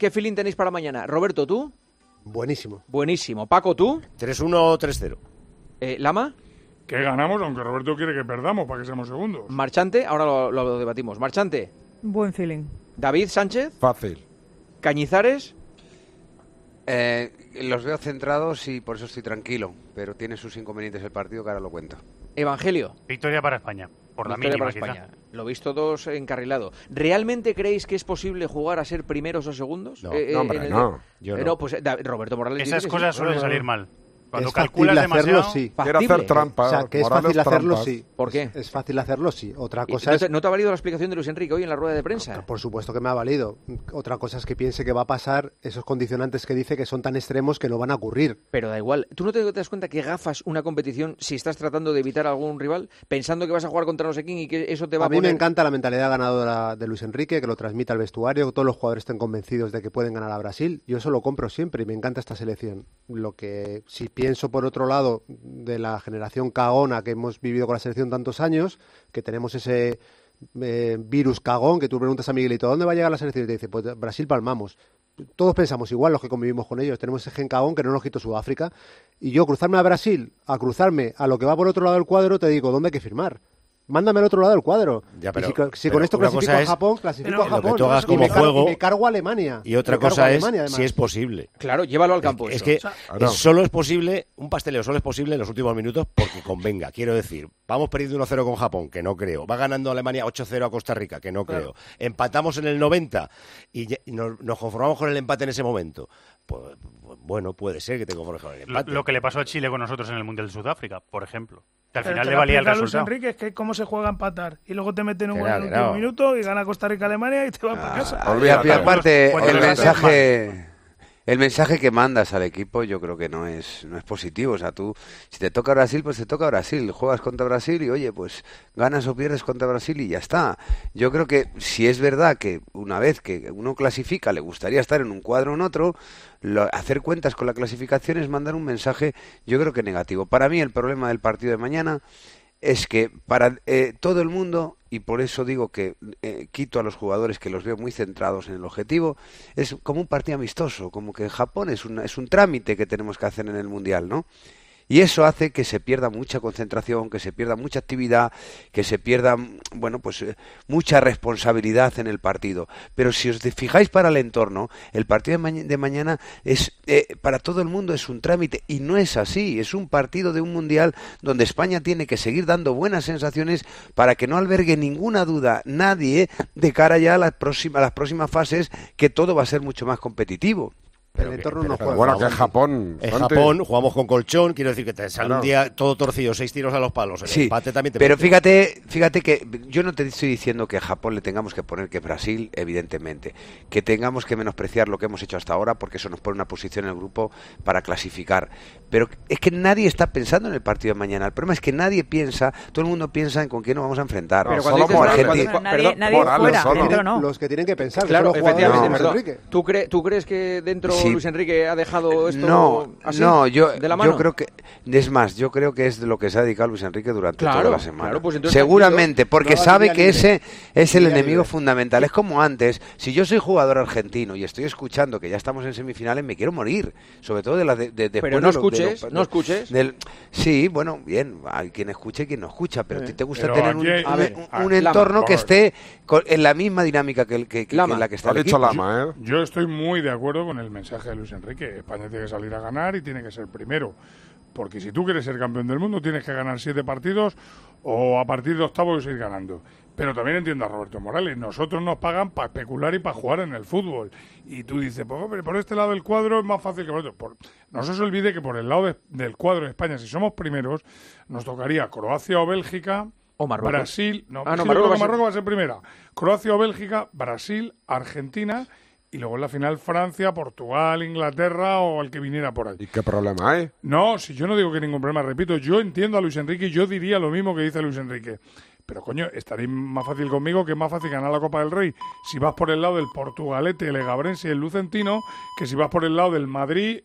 ¿Qué feeling tenéis para mañana? Roberto, ¿tú? Buenísimo. Buenísimo. Paco, ¿tú? 3-1 o 3-0. ¿Lama? Que ganamos, aunque Roberto quiere que perdamos para que seamos segundos. Marchante, ahora lo debatimos. Marchante. Buen feeling. David Sánchez. Fácil. Cañizares. Los veo centrados y por eso estoy tranquilo, pero tiene sus inconvenientes el partido que ahora lo cuento. Evangelio. Victoria para España, por la Victoria mínima, para España. Lo veis todos encarrilado. ¿Realmente creéis que es posible jugar a ser primeros o segundos? No, hombre, no. Yo no. No, pues Roberto Morales Esas dice que cosas sí. suelen salir mal. Cuando Es calculas fácil hacerlo, demasiado... sí. Quiere hacer trampa. O sea, que es Morales fácil hacerlo, trampas. sí. ¿Por qué? Es fácil hacerlo, sí. Otra ¿Y cosa es... ¿No te ha valido la explicación de Luis Enrique hoy en la rueda de prensa? Por supuesto que me ha valido. Otra cosa es que piense que va a pasar esos condicionantes que dice que son tan extremos que no van a ocurrir. Pero da igual. ¿Tú no te das cuenta que gafas una competición si estás tratando de evitar a algún rival pensando que vas a jugar contra no sé quién y que eso te va a A mí poner... me encanta la mentalidad ganadora de Luis Enrique, que lo transmita al vestuario, que todos los jugadores estén convencidos de que pueden ganar a Brasil. Yo eso lo compro siempre y me encanta esta selección. Lo que si pienso por otro lado de la generación cagona que hemos vivido con la selección tantos años, que tenemos ese virus cagón, que tú preguntas a Miguelito, ¿dónde va a llegar la selección? Y te dice, pues Brasil palmamos. Todos pensamos igual los que convivimos con ellos, tenemos ese gen cagón que no nos quitó Sudáfrica. Y yo cruzarme a Brasil, a cruzarme a lo que va por otro lado del cuadro, te digo, ¿dónde hay que firmar? Mándame al otro lado del cuadro. Ya, pero, si con esto clasifico a Japón, clasifico a Japón. Lo que tú hagas como y juego, me cargo a Alemania. Y otra cosa es si es posible. Claro, llévalo al campo. Es que solo es posible, un pasteleo solo es posible en los últimos minutos porque convenga. Quiero decir, vamos perdiendo 1-0 con Japón, que no creo. Va ganando Alemania 8-0 a Costa Rica, que no creo. Empatamos en el 90 y nos conformamos con el empate en ese momento. Pues, bueno, puede ser que te conformes con el empate. Lo que le pasó a Chile con nosotros en el Mundial de Sudáfrica, por ejemplo. Que al Pero final que le valía el Luis resultado. Enrique es que cómo se juega a empatar y luego te meten un gol en el Claro. último minuto y gana Costa Rica Alemania y te vas para casa. Y aparte, Cuando el lo haces mensaje que mandas al equipo yo creo que no es positivo. O sea, tú, si te toca Brasil, pues te toca Brasil. Juegas contra Brasil y, oye, pues ganas o pierdes contra Brasil y ya está. Yo creo que si es verdad que una vez que uno clasifica le gustaría estar en un cuadro o en otro, hacer cuentas con la clasificación es mandar un mensaje, yo creo que negativo. Para mí el problema del partido de mañana es que para todo el mundo, y por eso digo que quito a los jugadores que los veo muy centrados en el objetivo, es como un partido amistoso, como que Japón es un trámite que tenemos que hacer en el Mundial, ¿no? Y eso hace que se pierda mucha concentración, que se pierda mucha actividad, que se pierda, bueno, pues mucha responsabilidad en el partido. Pero si os fijáis para el entorno, el partido de mañana es para todo el mundo es un trámite y no es así. Es un partido de un mundial donde España tiene que seguir dando buenas sensaciones para que no albergue ninguna duda nadie de cara ya a las próximas fases, que todo va a ser mucho más competitivo. El entorno no juega. Bueno, que es Japón. En Santi. Japón jugamos con colchón, quiero decir que te sale un día todo torcido, 6 tiros a los palos. El empate también te pero mete. fíjate que yo no te estoy diciendo que a Japón le tengamos que poner que Brasil, evidentemente, que tengamos que menospreciar lo que hemos hecho hasta ahora, porque eso nos pone una posición en el grupo para clasificar. Pero es que nadie está pensando en el partido de mañana. El problema es que nadie piensa, todo el mundo piensa en con quién nos vamos a enfrentar. Pero Solo Argentina. Nadie Morales, fuera, solo. dentro no. Los que tienen que pensar. Claro, que son los efectivamente, jugadores de perdón. Luis Enrique. ¿Tú crees que dentro Sí. Luis Enrique ha dejado esto así, de la mano? Yo creo que, es más, yo creo que es de lo que se ha dedicado Luis Enrique durante toda la semana. Claro, pues entonces seguramente, porque no, sabe día que libre. ese es el Día enemigo libre. fundamental. Es como antes, si yo soy jugador argentino y estoy escuchando que ya estamos en semifinales, me quiero morir, sobre todo Pero no escuches. Sí, bueno, bien, hay quien escuche y quien no escucha, pero a ti te gusta Pero tener aquí- un entorno Lama, que esté en la misma dinámica que en la que está Lo ha el dicho equipo. Lama, ¿eh? Yo estoy muy de acuerdo con el mensaje de Luis Enrique. España tiene que salir a ganar y tiene que ser primero. Porque si tú quieres ser campeón del mundo, tienes que ganar 7 partidos o a partir de octavos ir ganando. Pero también entiendo a Roberto Morales. Nosotros nos pagan para especular y para jugar en el fútbol. Y tú dices, pues hombre, por este lado del cuadro es más fácil que por otro. No se os olvide que por el lado del cuadro de España, si somos primeros, nos tocaría Croacia o Bélgica, o Marruecos. Brasil. No, Ah, no, sí, yo creo que Marruecos Marruecos va a ser primera. Croacia o Bélgica, Brasil, Argentina. Y luego en la final Francia, Portugal, Inglaterra o el que viniera por ahí. ¿Y qué problema hay? No, si yo no digo que ningún problema, repito, yo entiendo a Luis Enrique y yo diría lo mismo que dice Luis Enrique. Pero coño, estaréis más fácil conmigo que es más fácil ganar la Copa del Rey si vas por el lado del Portugalete, el Egabrense y el Lucentino, que si vas por el lado del Madrid,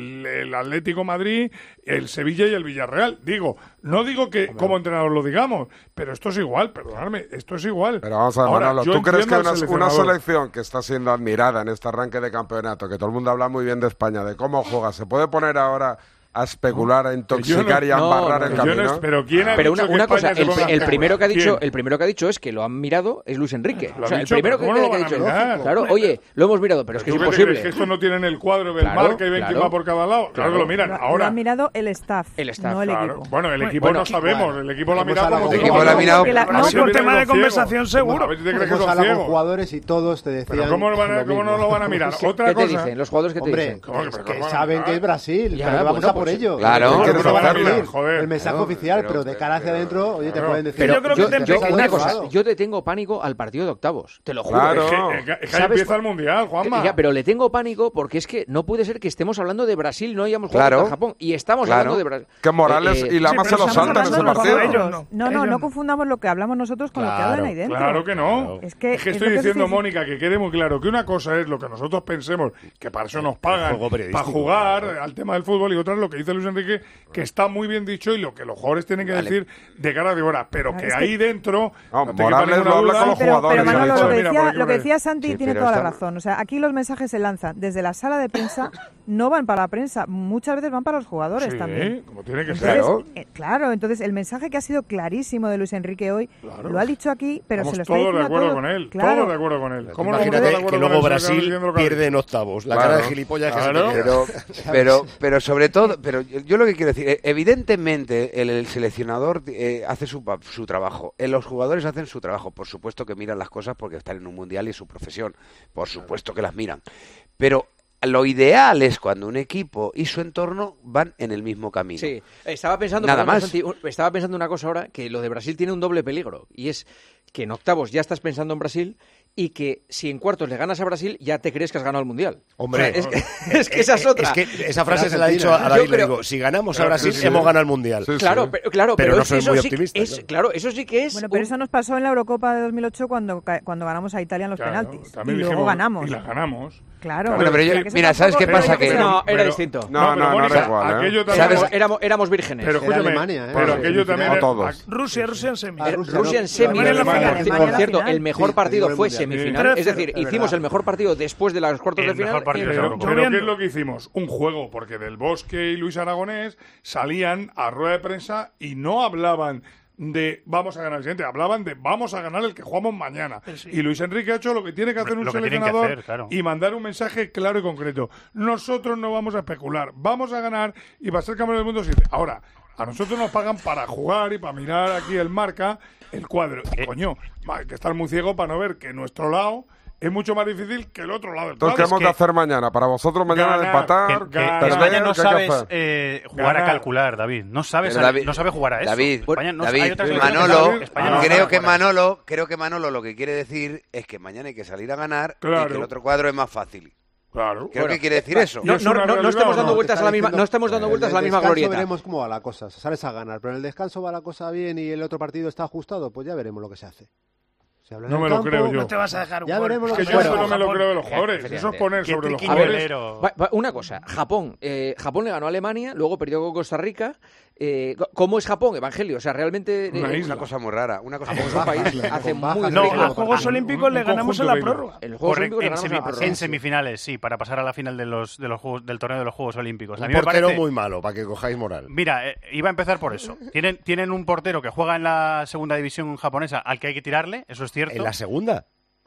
el Atlético Madrid, el Sevilla y el Villarreal. No digo que como entrenador lo digamos, pero esto es igual, perdonadme, esto es igual. Pero vamos a ver, Ahora, Manolo, yo ¿tú crees que entiendo al una seleccionador. selección que está siendo admirada en este arranque de campeonato, que todo el mundo habla muy bien de España, de cómo juega, se puede poner ahora a especular, a intoxicar y a embarrar el camino? Pero ¿quién ha Pero dicho una que cosa, España se ponga el a primero que ha dicho, ¿Quién? el primero que ha dicho es que lo han mirado es Luis Enrique. Lo O sea, han el dicho, primero pero que ¿cómo lo ha van a dicho, mirar? claro, oye, lo hemos mirado, pero es que es ¿Tú qué te imposible. crees que esto no tienen el cuadro del Claro, marca y ven quién claro. va por cada lado? Claro que lo miran. Lo Ahora, ha mirado el staff, El staff, no el claro. equipo. Bueno, el equipo Bueno, no sabemos. El equipo lo ha hemos mirado hablado como con El equipo lo ha mirado. Porque la- A no, ver si por vienen tema de los ciegos. conversación seguro. A ver si te crees que Hemos son hablado con ciegos. jugadores y todos te decían Pero ¿cómo no lo van a mirar? Otra ¿Qué te cosa. dicen? Los jugadores que te Hombre, dicen. ¿Cómo que- es pero que cómo van a saben mirar? que es Brasil, Ya, pero vamos bueno, a por pues, ello. claro. Que ¿Cómo no lo van a van a mirar? decir Joder. el mensaje Pero- oficial, pero de pero- cara hacia adentro, oye, te Claro. pueden decir... Pero Yo creo que te empieza una a cosa, claro. yo te tengo pánico al partido de octavos, te lo juro. Claro. Es que ahí ¿Sabes? empieza el Mundial, Juanma. Ya, pero le tengo pánico porque es que no puede ser que estemos hablando de Brasil, no hayamos jugado Claro. contra Japón. Y estamos Claro. hablando de Brasil. Que Morales y Lama Sí, se pero lo estamos saltan ese hablando partido. de ellos. No, Ellos no confundamos lo que hablamos nosotros con lo que Claro, hablan ahí dentro. Claro que no. Es que es estoy lo que diciendo, estoy- Mónica, que quede muy claro que una cosa es lo que nosotros pensemos, que para eso nos pagan, juego periodístico. para jugar al tema del fútbol, y otra es lo que dice Luis Enrique, que está muy bien dicho y lo que los jugadores tienen que decir de cara de hora. Pero Claro, que es que- ahí dentro. No, te quepa Morales ninguna lo habla duda. con los Pero jugadores. Manolo, ya lo lo que he Mira, decía, porque lo que creo decía Santi Sí, tiene pero toda la está- razón. O sea, aquí los mensajes se lanzan desde la sala de prensa, no van para la prensa, muchas veces van para los jugadores Sí, también. como tiene que ser. Entonces, claro, entonces el mensaje que ha sido clarísimo de Luis Enrique hoy, Claro. lo ha dicho aquí, pero Estamos se lo está todos diciendo de a acuerdo todos. con él. Claro. Todos de acuerdo con él. ¿Cómo no vamos a estar de Imagínate acuerdo que con luego él si Brasil diciendo lo que ha pierde en octavos. La Claro. cara de gilipollas que se Claro. te queda. Pero sobre todo, pero yo lo que quiero decir, evidentemente el seleccionador hace su trabajo, los jugadores hacen su trabajo, por supuesto que miran las cosas porque están en un mundial y es su profesión, por supuesto que las miran, pero lo ideal es cuando un equipo y su entorno van en el mismo camino. Sí, estaba pensando, Nada perdona, más. Santi, estaba pensando una cosa ahora, que lo de Brasil tiene un doble peligro, y es que en octavos ya estás pensando en Brasil y que si en cuartos le ganas a Brasil ya te crees que has ganado el Mundial. Hombre, O sea, es que esa es otra. Es que esa frase se la ha dicho a David, Yo le creo- digo, si ganamos a Claro, Brasil, sí, sí. hemos ganado el Mundial. Sí, Claro, sí. pero Pero no es que soy eso muy sí optimista, es, claro. claro, eso sí que es Bueno, pero eso nos pasó en la Eurocopa de 2008 cuando ganamos a Italia en los Claro, penaltis. Y también luego dijimos, ganamos. Y la ganamos. Claro. Bueno, pero yo- O sea, que eso mira, ¿sabes qué tampoco- pasa? Que- No, era pero- distinto. No, pero no, no Mónica, era igual, ¿eh? aquello también- ¿Sabes? Éramos vírgenes. Pero Era escúchame, Alemania, ¿eh? pero Sí, aquello también no era- todos. Rusia en semi. Rusia en semi. Alemania en la final. Por Alemania en la cierto, final. el mejor Sí, partido el fue Mundial. semifinal. Sí. Es decir, Es hicimos verdad. el mejor partido después de las cuartos El de final. mejor partido, y- seguro. Pero Lloviendo. ¿qué es lo que hicimos? Un juego, porque Del Bosque y Luis Aragonés salían a rueda de prensa y no hablaban de vamos a ganar el siguiente, hablaban de vamos a ganar el que jugamos mañana. Sí. Y Luis Enrique ha hecho lo que tiene que hacer un Lo que tienen que seleccionador hacer, claro. y mandar un mensaje claro y concreto. Nosotros no vamos a especular, vamos a ganar y va a ser campeón del mundo. Ahora, a nosotros nos pagan para jugar y para mirar aquí el marca, el cuadro. Y coño, hay que estar muy ciego para no ver que nuestro lado es mucho más difícil que el otro lado del Entonces, ¿qué cuadro. hemos de hacer mañana? Para vosotros mañana Ganar, empatar, Que Ganar. España no ¿qué hay que sabes hacer? jugar a Ganar. calcular, David. No sabes, Pero David- no sabe jugar a eso. David, España no, David, hay otras selecciones que Manolo, saben- España no creo sabe que jugar a eso. Manolo lo que quiere decir es que mañana hay que salir a ganar y Claro. que el otro cuadro es más fácil. Claro. Creo Bueno, que quiere decir eso. ¿Y es una realidad estamos o dando no? vueltas a la misma, Está no estamos diciendo, dando vueltas a la en el misma descanso glorieta. veremos cómo va la cosa. Sales a ganar, pero en el descanso va la cosa bien y el otro partido está ajustado, pues ya veremos lo que se hace. Se habla en No el me lo campo, creo yo. No te vas a dejar un Ya gol. veremos lo Que que yo Bueno, eso no me lo Japón. creo de los jugadores. Efectivamente. Eso es poner sobre los Qué jugadores. triquiñolero. Una cosa, Japón le ganó a Alemania, luego perdió con Costa Rica. ¿Cómo es Japón, Evangelio? O sea, realmente Una isla. Una cosa muy rara. Una cosa Japón muy es un rara. país hace Con bajas, muy No, rico. a Juegos Olímpicos le un ganamos en conjunto la de prórroga. En los Juegos Correcto, Olímpicos le en, ganamos en la prórroga. en semifinales, sí, para pasar a la final de los del torneo de los Juegos Olímpicos. A Un mí me portero parece- muy malo, para que cojáis moral. Mira, iba a empezar por eso. Tienen un portero que juega en la segunda división japonesa al que hay que tirarle, eso es cierto. ¿En la segunda?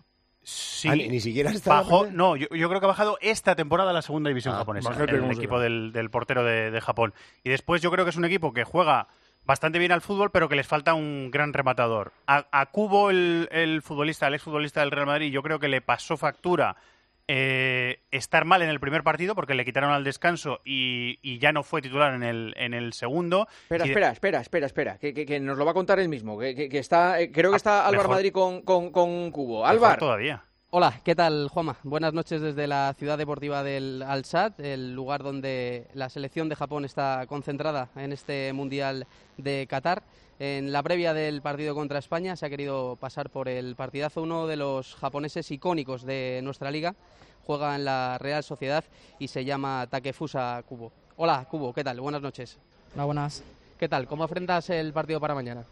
Sí. Ah, ni siquiera está en la Bajó, primera. no, yo creo que ha bajado esta temporada a la segunda división japonesa, imagínate el cómo se equipo va. del portero de Japón. Y después yo creo que es un equipo que juega bastante bien al fútbol, pero que les falta un gran rematador. A Kubo, el exfutbolista del Real Madrid, yo creo que le pasó factura estar mal en el primer partido porque le quitaron al descanso y ya no fue titular en el segundo. Espera, Y- espera, que nos lo va a contar él mismo, que está, creo que está Álvaro mejor. Madrid con Cubo. Mejor Álvaro, todavía. Hola, ¿qué tal, Juanma? Buenas noches desde la ciudad deportiva del Al-Sadd, el lugar donde la selección de Japón está concentrada en este Mundial de Qatar. En la previa del partido contra España se ha querido pasar por el partidazo uno de los japoneses icónicos de nuestra liga. Juega en la Real Sociedad y se llama Takefusa Kubo. Hola, Kubo, ¿qué tal? Buenas noches. Hola, buenas. ¿Qué tal? ¿Cómo afrontas el partido para mañana?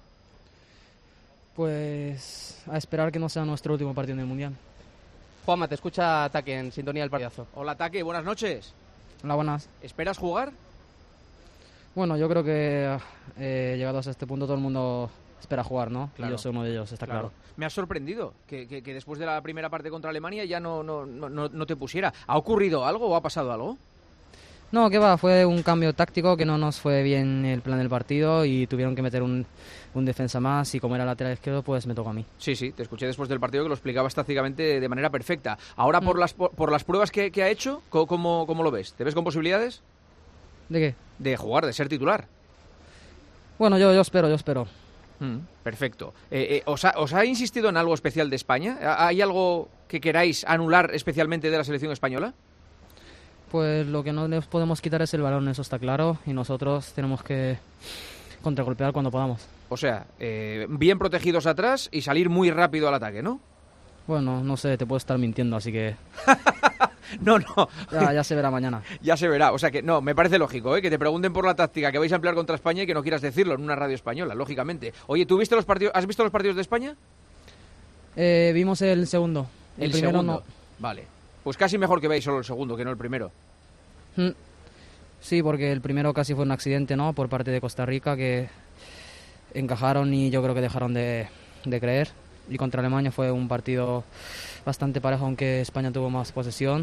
Pues a esperar que no sea nuestro último partido en el Mundial. Juanma, te escucha Taque en sintonía del partidazo. Hola, Taque, buenas noches. Hola, buenas. ¿Esperas jugar? Bueno, yo creo que llegados a este punto todo el mundo espera jugar, ¿no? Claro. Y yo soy uno de ellos, está claro. Me ha sorprendido que después de la primera parte contra Alemania ya no te pusiera. ¿Ha ocurrido algo o ha pasado algo? No, que va, fue un cambio táctico que no nos fue bien el plan del partido y tuvieron que meter un defensa más y como era lateral izquierdo, pues me tocó a mí. Sí, te escuché después del partido que lo explicabas tácticamente de manera perfecta. Ahora, por las pruebas que ha hecho, ¿cómo lo ves? ¿Te ves con posibilidades? ¿De qué? De jugar, de ser titular. Bueno, yo espero. Perfecto. ¿Os ha insistido en algo especial de España? ¿Hay algo que queráis anular especialmente de la selección española? Pues lo que no les podemos quitar es el balón, eso está claro, y nosotros tenemos que contragolpear cuando podamos. O sea, bien protegidos atrás y salir muy rápido al ataque, ¿no? Bueno, no sé, te puedo estar mintiendo, así que... No. Ya se verá mañana. Ya se verá, o sea que no, me parece lógico, que te pregunten por la táctica que vais a emplear contra España y que no quieras decirlo en una radio española, lógicamente. Oye, ¿has visto los partidos de España? Vimos el segundo. El primero segundo. no. Vale. Pues casi mejor que veáis solo el segundo que no el primero. Sí, porque el primero casi fue un accidente, ¿no? Por parte de Costa Rica, que encajaron y yo creo que dejaron de creer. Y contra Alemania fue un partido bastante parejo, aunque España tuvo más posesión.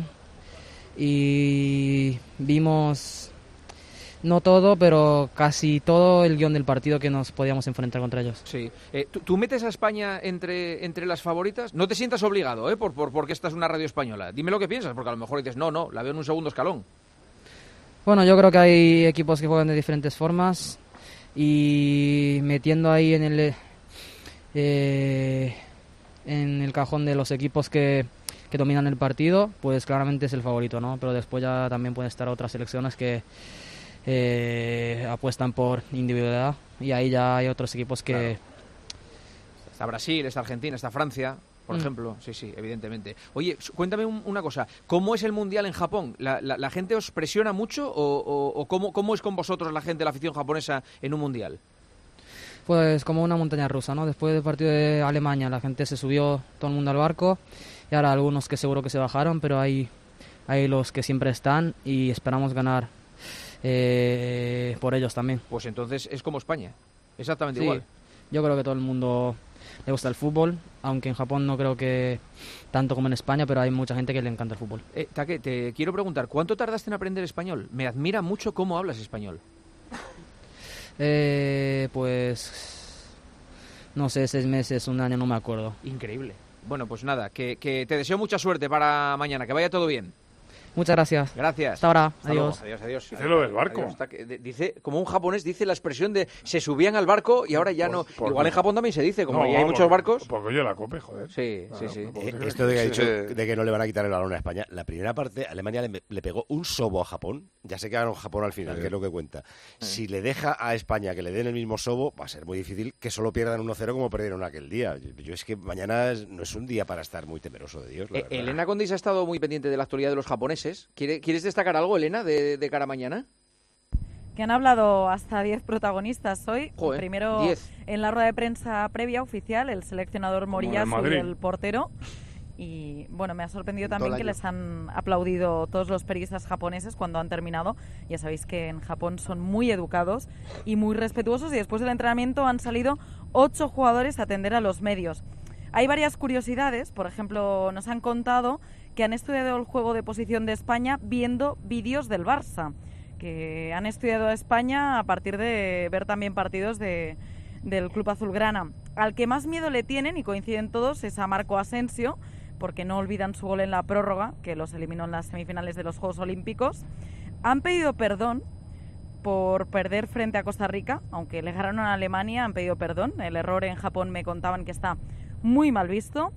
Y vimos, no todo, pero casi todo el guión del partido que nos podíamos enfrentar contra ellos. Sí. ¿Tú metes a España entre las favoritas? No te sientas obligado, porque esta es una radio española. Dime lo que piensas, porque a lo mejor dices, no, la veo en un segundo escalón. Bueno, yo creo que hay equipos que juegan de diferentes formas y metiendo ahí en el cajón de los equipos que dominan el partido, pues claramente es el favorito, ¿no? Pero después ya también pueden estar otras selecciones que apuestan por individualidad y ahí ya hay otros equipos que... Claro. Está Brasil, está Argentina, está Francia, por ejemplo. Sí, evidentemente. Oye, cuéntame una cosa. ¿Cómo es el Mundial en Japón? ¿La gente os presiona mucho o cómo es con vosotros la gente, la afición japonesa en un Mundial? Pues como una montaña rusa, ¿no? Después del partido de Alemania la gente se subió todo el mundo al barco y ahora algunos que seguro que se bajaron, pero hay los que siempre están y esperamos ganar por ellos también. Pues entonces es como España, exactamente sí, igual. Yo creo que todo el mundo le gusta el fútbol, aunque en Japón no creo que tanto como en España, pero hay mucha gente que le encanta el fútbol. Taque, te quiero preguntar, ¿cuánto tardaste en aprender español? Me admira mucho cómo hablas español. Pues no sé, 6 meses, 1 año, no me acuerdo. Increíble. Bueno, pues nada, que te deseo mucha suerte para mañana, que vaya todo bien. Muchas gracias. Gracias. Hasta ahora. Hasta adiós. Luego. Adiós. Dice lo del barco. Dice, como un japonés dice la expresión de se subían al barco y ahora ya no. Igual en Japón también se dice, como hay muchos barcos. Porque oye, la COPE, joder. Sí. Esto de que ha dicho de que no le van a quitar el balón a España, la primera parte Alemania le pegó un sobo a Japón. Ya se quedaron Japón al final, que es lo que cuenta. Si le deja a España que le den el mismo sobo, va a ser muy difícil que solo pierdan 1-0 como perdieron aquel día. Yo es que mañana no es un día para estar muy temeroso de Dios. Elena Condis ha estado muy pendiente de la actualidad de los japoneses. ¿Quieres destacar algo, Elena, de cara a mañana? Que han hablado hasta 10 protagonistas hoy. Joder, primero 10. En la rueda de prensa previa oficial, el seleccionador Moriyasu y el portero. Y bueno, me ha sorprendido también que les han aplaudido todos los periodistas japoneses cuando han terminado. Ya sabéis que en Japón son muy educados y muy respetuosos y después del entrenamiento han salido 8 jugadores a atender a los medios. Hay varias curiosidades, por ejemplo, nos han contado que han estudiado el juego de posición de España viendo vídeos del Barça, que han estudiado a España a partir de ver también partidos del Club Azulgrana. Al que más miedo le tienen, y coinciden todos, es a Marco Asensio, porque no olvidan su gol en la prórroga, que los eliminó en las semifinales de los Juegos Olímpicos. Han pedido perdón por perder frente a Costa Rica, aunque le ganaron a Alemania, han pedido perdón. El error en Japón me contaban que está muy mal visto.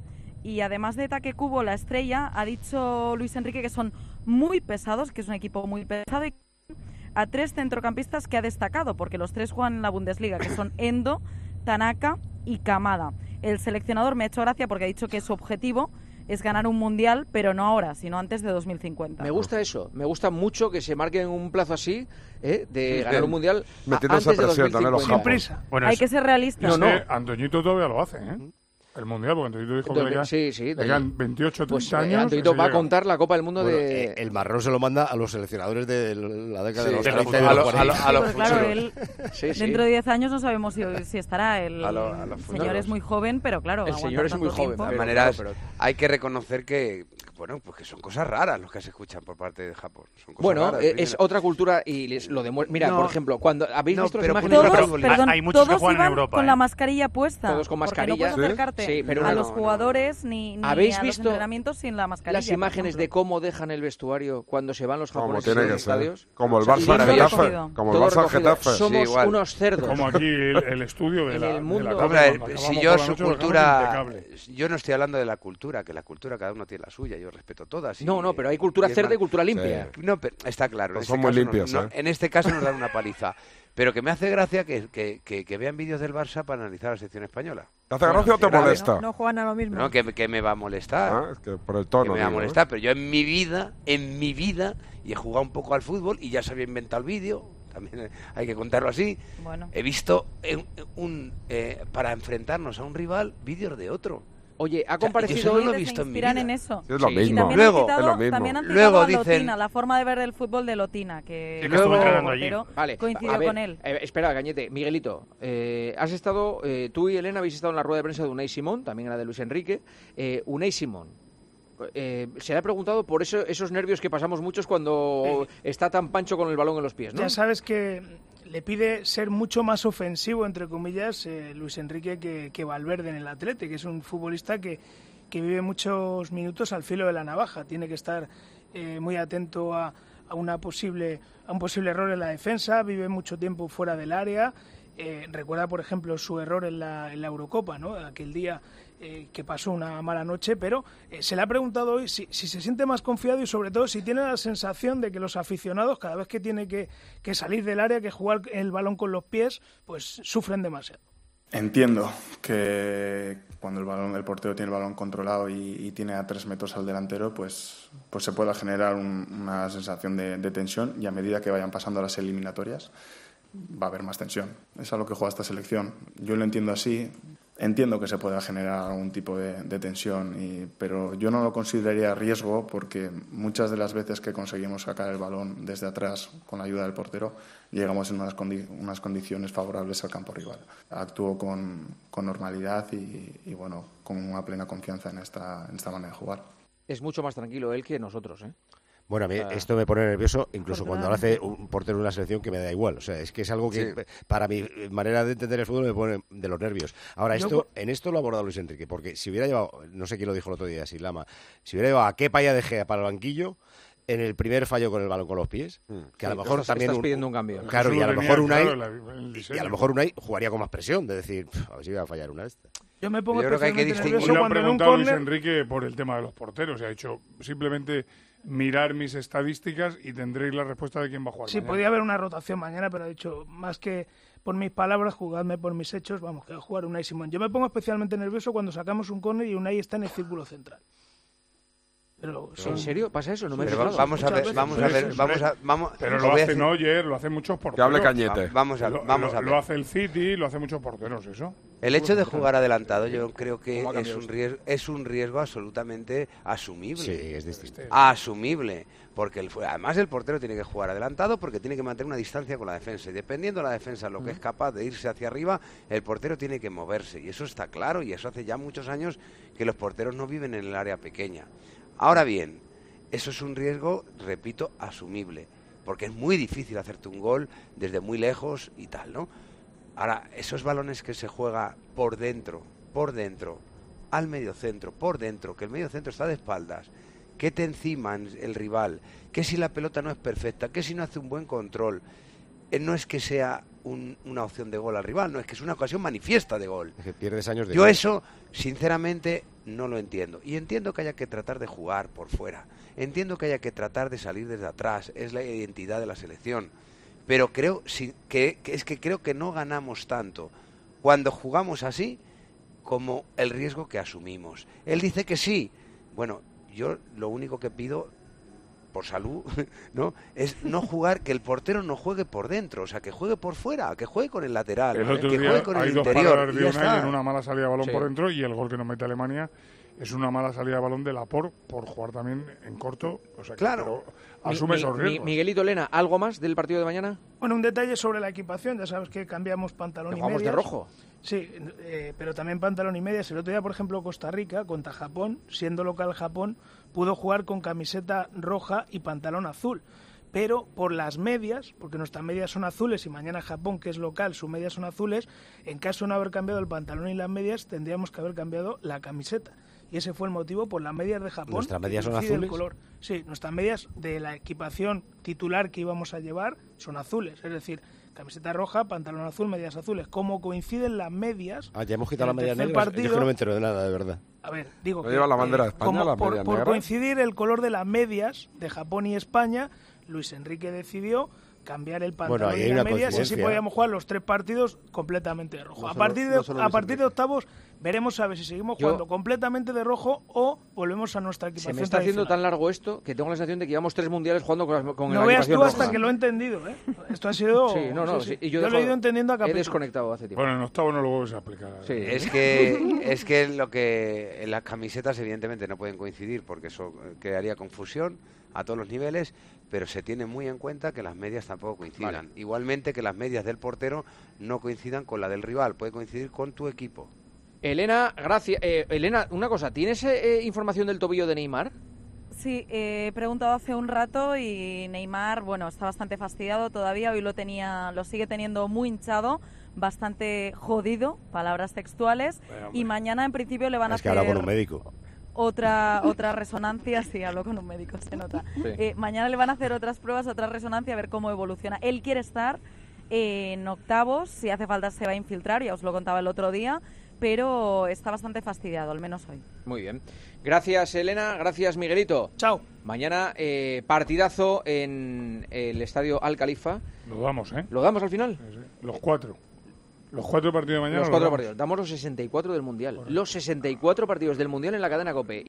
Y además de Take Kubo, la estrella, ha dicho Luis Enrique que son muy pesados, que es un equipo muy pesado, y a 3 centrocampistas que ha destacado, porque los 3 juegan en la Bundesliga, que son Endo, Tanaka y Kamada. El seleccionador me ha hecho gracia porque ha dicho que su objetivo es ganar un mundial, pero no ahora, sino antes de 2050. Me gusta eso, me gusta mucho que se marque en un plazo así, de ganar un mundial antes de 2050. Sin prisa. Bueno, hay que ser realistas. No, Antoñito todavía lo hace, el mundial, porque Antoñito dijo que le quedan 28 30 años. Antoñito va a contar la Copa del Mundo de... El marrón se lo manda a los seleccionadores de la década de los 30 y los 40. Claro, él, dentro de 10 años no sabemos si estará. El señor es muy joven, pero claro, el señor es muy joven. De todas maneras, hay que reconocer que que son cosas raras los que se escuchan por parte de Japón. Son cosas raras, es otra cultura y lo demuestra. Mira, por ejemplo, cuando habéis visto las imágenes... Hay muchos que juegan en Europa. Con la mascarilla puesta. Todos con mascarilla. No puedes acercarte a los jugadores ni a los entrenamientos sin la mascarilla. ¿Las imágenes de cómo dejan el vestuario cuando se van los japoneses a los estadios? Como el Barça como el Barça Getafe. Somos unos cerdos. Como aquí el estudio de la mundo. Si yo su cultura... Yo no estoy hablando de la cultura, que la cultura cada uno tiene la suya, yo respeto todas. No, pero hay cultura cerda y cultura limpia. No, pero está claro. Pues son muy limpios, en este caso nos dan una paliza. Pero que me hace gracia que vean vídeos del Barça para analizar la sección española. ¿Te hace gracia o te molesta? No juegan a lo mismo. No, que me va a molestar. Es que por el tono. Que me va a molestar, pero yo en mi vida, y he jugado un poco al fútbol y ya se había inventado el vídeo, también hay que contarlo así. Bueno. He visto para enfrentarnos a un rival vídeos de otro. Oye, ha comparecido hoy. Lo he visto en mi vida. En eso. Es lo mismo. También han citado a Lotina, la forma de ver el fútbol de Lotina, que estuvo entrenando allí. Coincidió con él. Espera, Cañete, Miguelito, has estado, tú y Elena habéis estado en la rueda de prensa de Unai Simón, también en la de Luis Enrique. Unai Simón, se le ha preguntado por esos nervios que pasamos muchos cuando está tan pancho con el balón en los pies, ¿no? Ya sabes que le pide ser mucho más ofensivo, entre comillas, Luis Enrique que Valverde en el Atleti, que es un futbolista que vive muchos minutos al filo de la navaja. Tiene que estar muy atento a un posible error en la defensa, vive mucho tiempo fuera del área. Recuerda, por ejemplo, su error en la Eurocopa, ¿no? Aquel día que pasó una mala noche, pero se le ha preguntado hoy si se siente más confiado y sobre todo si tiene la sensación de que los aficionados, cada vez que tiene que salir del área, que jugar el balón con los pies, pues sufren demasiado. Entiendo que cuando el portero tiene el balón controlado y tiene a 3 metros al delantero, pues se pueda generar una sensación de tensión, y a medida que vayan pasando las eliminatorias va a haber más tensión. Es a lo que juega esta selección. Yo lo entiendo así. Entiendo que se pueda generar algún tipo de tensión, pero yo no lo consideraría riesgo, porque muchas de las veces que conseguimos sacar el balón desde atrás con la ayuda del portero, llegamos en unas condiciones favorables al campo rival. Actúo con normalidad y con una plena confianza en esta manera de jugar. Es mucho más tranquilo él que nosotros, ¿eh? Bueno, a mí esto me pone nervioso, incluso cuando lo hace un portero de una selección, que me da igual. O sea, es que es algo que, para mi manera de entender el fútbol, me pone de los nervios. Ahora, en esto lo ha abordado Luis Enrique, porque si hubiera llevado, no sé quién lo dijo el otro día, Silama, si hubiera llevado a Kepa y a De Gea para el banquillo, en el primer fallo con el balón con los pies, que a lo mejor también estás pidiendo un cambio. Claro, y a lo mejor Unai jugaría con más presión, de decir, a ver si voy a fallar una de estas. Yo me pongo especialmente nervioso cuando cuando en un córner... Luis Enrique por el tema de los porteros. Se ha hecho simplemente mirar mis estadísticas y tendréis la respuesta de quién va a jugar. Sí, mañana. Podía haber una rotación mañana, pero ha dicho, más que por mis palabras, jugadme por mis hechos, vamos, que va a jugar Unai Simón. Yo me pongo especialmente nervioso cuando sacamos un córner y Unai está en el círculo central. Pero, ¿en serio pasa eso? No me he fijado. Vamos a ver. Pero lo hace Neuer, lo hacen muchos porteros. Que hable Cañete. Vamos a ver. Lo hace el City, lo hacen muchos porteros, eso. El hecho de jugar adelantado, yo creo que es un riesgo absolutamente asumible. Sí, es distinto. Asumible. Porque además el portero tiene que jugar adelantado, porque tiene que mantener una distancia con la defensa. Y dependiendo de la defensa lo que es capaz de irse hacia arriba, el portero tiene que moverse. Y eso está claro, y eso hace ya muchos años que los porteros no viven en el área pequeña. Ahora bien, eso es un riesgo, repito, asumible, porque es muy difícil hacerte un gol desde muy lejos y tal, ¿no? Ahora, esos balones que se juega por dentro, al mediocentro, por dentro, que el mediocentro está de espaldas, que te enciman el rival, que si la pelota no es perfecta, que si no hace un buen control, no es que sea una opción de gol al rival, no, es que es una ocasión manifiesta de gol. Es que pierdes años de Yo gol. eso, sinceramente, no lo entiendo. Y entiendo que haya que tratar de jugar por fuera. Entiendo que haya que tratar de salir desde atrás. Es la identidad de la selección. Pero creo creo que no ganamos tanto cuando jugamos así como el riesgo que asumimos. Él dice que sí. Bueno, yo lo único que pido, por salud, ¿no?, es no jugar, que el portero no juegue por dentro, o sea, que juegue por fuera, que juegue con el lateral, el otro que día juegue con hay el dos interior. paradas de Y ya Unai está. en una mala salida de balón Sí. por dentro, y el gol que nos mete Alemania es una mala salida de balón de Laporte por jugar también en corto. O sea, Claro. pero asume esos riesgos. Miguelito, Elena, ¿algo más del partido de mañana? Bueno, un detalle sobre la equipación. Ya sabes que cambiamos pantalón y medias. ¿Jugamos de rojo? Sí, pero también pantalón y medias. El otro día, por ejemplo, Costa Rica contra Japón, siendo local Japón, pudo jugar con camiseta roja y pantalón azul. Pero por las medias, porque nuestras medias son azules y mañana Japón, que es local, sus medias son azules, en caso de no haber cambiado el pantalón y las medias, tendríamos que haber cambiado la camiseta. Y ese fue el motivo por las medias de Japón. ¿Nuestras medias son coincide el azules? color. Sí, nuestras medias de la equipación titular que íbamos a llevar son azules. Es decir, camiseta roja, pantalón azul, medias azules. Como coinciden las medias... Ya hemos quitado las en el medias tercer negras. Yo partido- es que no me entero de nada, de verdad. A ver, digo ¿No lleva la bandera de España, como las por medias por negras? coincidir el color de las medias de Japón y España, Luis Enrique decidió cambiar el pantalón ahí y hay las una medias y así coincidencia. podíamos jugar los 3 partidos completamente de rojo. No a solo- partir de, no solo a Luis partir de Enrique. octavos veremos a ver si seguimos Yo- jugando completamente de rojo o volvemos a nuestra Se equipación me está haciendo tan tradicional. largo esto que tengo la sensación de que llevamos 3 mundiales jugando con No la veas equipación tú hasta roja. que lo he entendido, ¿eh? Esto ha sido... Sí, no, sí, sí. y Yo dejo- lo he ido entendiendo a He capítulo. desconectado hace tiempo. Bueno, en octavo no lo vuelves a explicar. Sí. Es que lo que en las camisetas evidentemente no pueden coincidir porque eso crearía confusión a todos los niveles, pero se tiene muy en cuenta que las medias tampoco coincidan. Igualmente que las medias del portero no coincidan con la del rival, puede coincidir con tu equipo. Elena, gracias. Elena, una cosa, ¿tienes información del tobillo de Neymar? Sí, he preguntado hace un rato y Neymar, bueno, está bastante fastidiado todavía. Hoy lo sigue teniendo muy hinchado, bastante jodido, palabras textuales. Y mañana, en principio, le van a Es que hacer habla con un médico. otra resonancia. Sí, hablo con un médico, se nota. Sí. Mañana le van a hacer otras pruebas, otra resonancia, a ver cómo evoluciona. Él quiere estar en octavos, si hace falta se va a infiltrar, ya os lo contaba el otro día, pero está bastante fastidiado, al menos hoy. Muy bien. Gracias, Elena. Gracias, Miguelito. Chao. Mañana partidazo en el estadio Al Khalifa. Lo damos, ¿eh? ¿Lo damos al final? Sí, sí. Los 4. Los 4 partidos de mañana. Los los 4 damos. partidos. Damos los 64 del Mundial. Los 64 partidos del Mundial en la cadena COPE.